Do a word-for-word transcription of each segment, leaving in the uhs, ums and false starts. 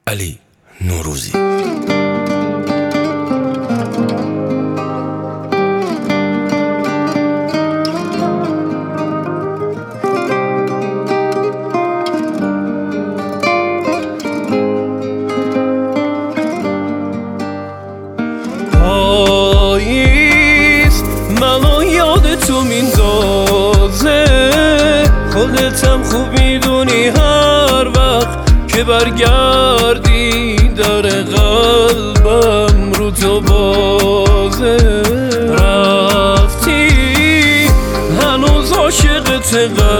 علی نوروزی. پاییز منو یاد تو میندازه، خودتم خوب میدونی هر وقت که برگردی در قلبم رو تو بازه. رفتی هنوز عاشقت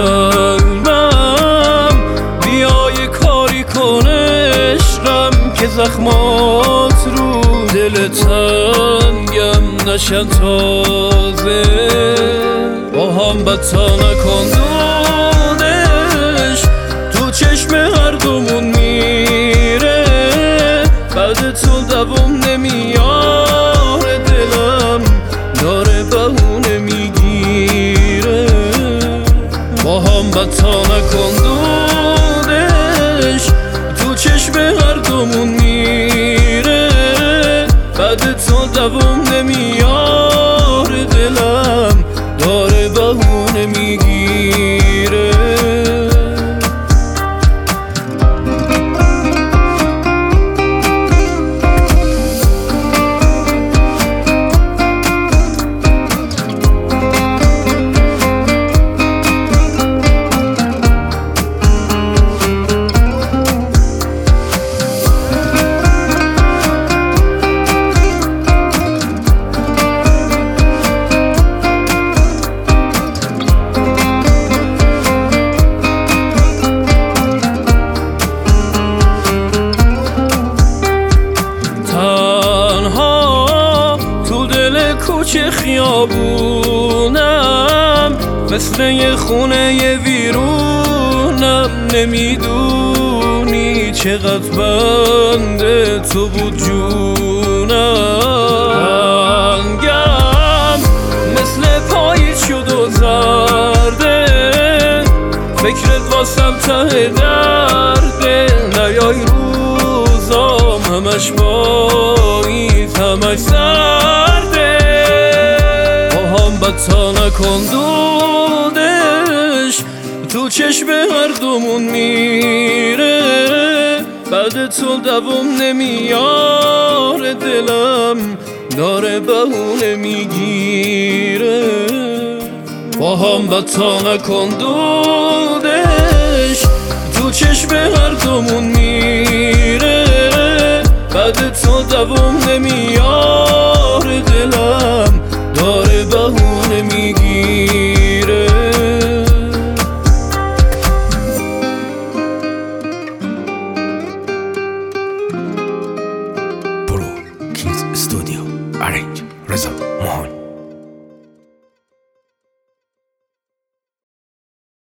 قلبم، بیای کاری کن عشقم که زخمات رو دل تنگم نشن تازه. با هم بتا نکن دونش، تو چشم هر دومون میره، بعد تو دوام نمیاره، دلم داره بهونه میگیره. با هم بتا نکن دونش، تو چشم هر دومون میره، بعد تو دوام نمیاره، دلم داره بهونه میگیره. کوچه خیابونم مثل یه خونه یه ویرونم، نمیدونی چقدر بنده تو بود جونم. رنگم مثل پاییز شد و زرده، فکرت واسم ته درده، نیای روزام همش پاییز همش سرده. بتا نکن دودش، تو چشم هر دومون میره، بعد تو دوام نمیاره، دلم داره بهونه میگیره. با هم بتا نکن دودش، تو چشم هر دومون میره، بعد تو دوام نمیاره، دلم داره بهونه میگیره. برو کینگز استودیو، ارنج رضا موهان.